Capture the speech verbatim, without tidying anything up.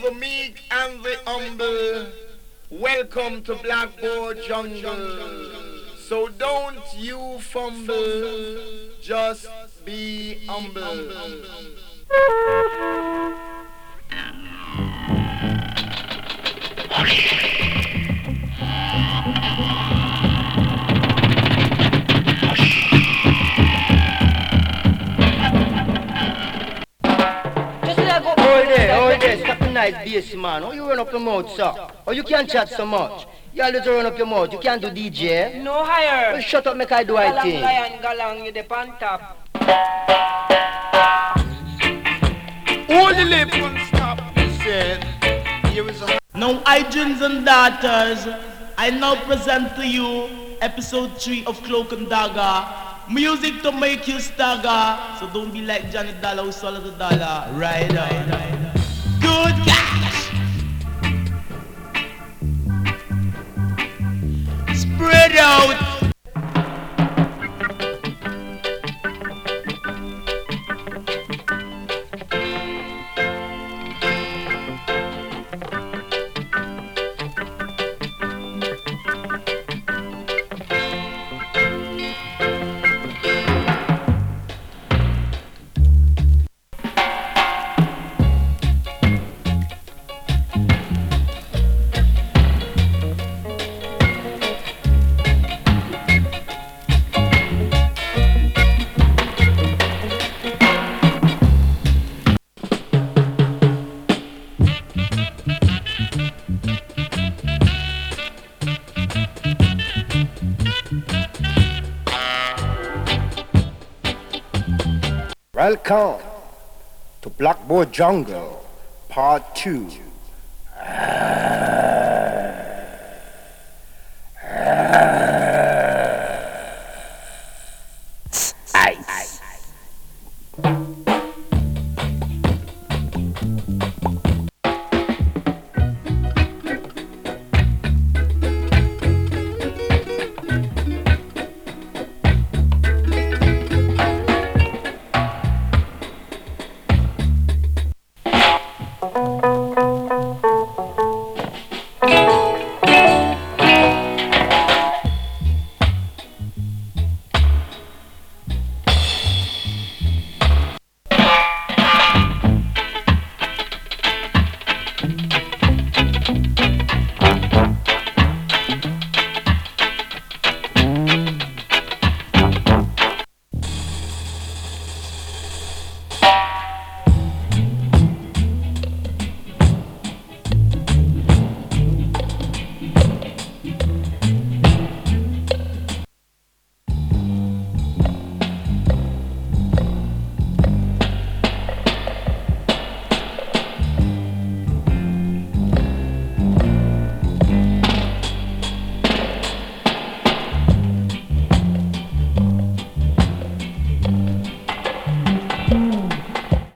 the meek and the humble. Welcome to Blackboard Jungle. So don't you fumble, just be humble. Hold there, hold there, stop the nice bass man. Oh, you run up your mouth, sir. Oh, you can't chat so much. You always run up your mouth. You can't do D J. No higher. Well, shut up, make I do I Galang thing. lion, galang, you the pan top. Hold the lip and stop, he said. Here is a... Now, Idrins and daughters, I now present to you episode three of Cloak and Dagger. Music to make you stagger. So don't be like Johnny Dollar who swallowed the dollar. Right, right, right. Good cash. Spread out. Welcome to Blackboard Jungle, Part two. Ah.